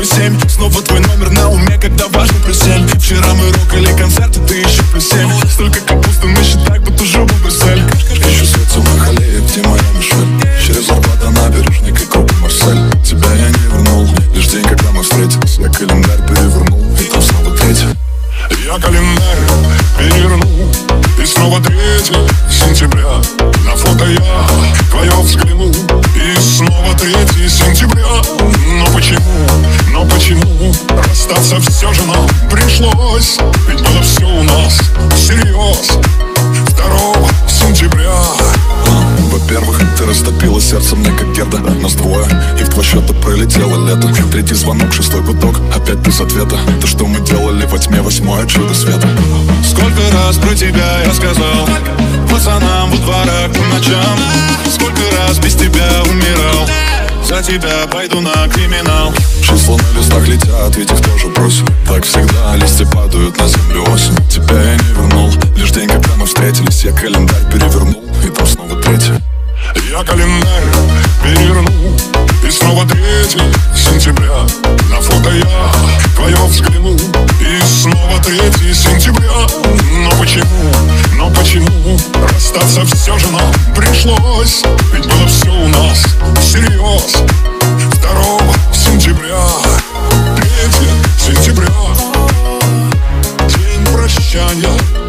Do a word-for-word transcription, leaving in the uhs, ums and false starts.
плюс семь. Снова твой номер на уме, когда важно плюс семь. Вчера мы рокали концерты, ты еще плюс семь. Столько капусты на счетах, будто жопа Брюссель. Ищу свет в самой аллее, где моя Мишель. Через зарплата набережной, как группа Марсель. Тебя я не вернул, лишь день, когда мы встретились. Я календарь перевернул, и там снова третий. Я календарь перевернул, и снова третье сентября. На фото я твое взглянул, и снова третье сентября. Но почему, но почему расстаться все же нам пришлось? Ведь было все у нас всерьез. Второго сентября. Во-первых, ты растопила сердце мне как Герда. Нас двое, и в два счета пролетело лето. Третий звонок, шестой гудок, опять без ответа. То, что мы делали во тьме, восьмое чудо света. Сколько раз про тебя я сказал пацанам во дворах по ночам. Сколько раз без тебя умирал. За тебя пойду на криминал. Числа на листах летят, ведь их тоже бросим. Так всегда, листья падают на землю осень. Тебя я не вернул, лишь день, когда мы встретились. Я календарь перевернул, и там снова третье. Я календарь перевернул, и снова третье сентября. На фото я твое взглянул, и снова третье сентября. Но почему, но почему расстаться все же нам пришлось? Ведь было все у нас всерьез. Второго сентября, третье сентября, день прощания.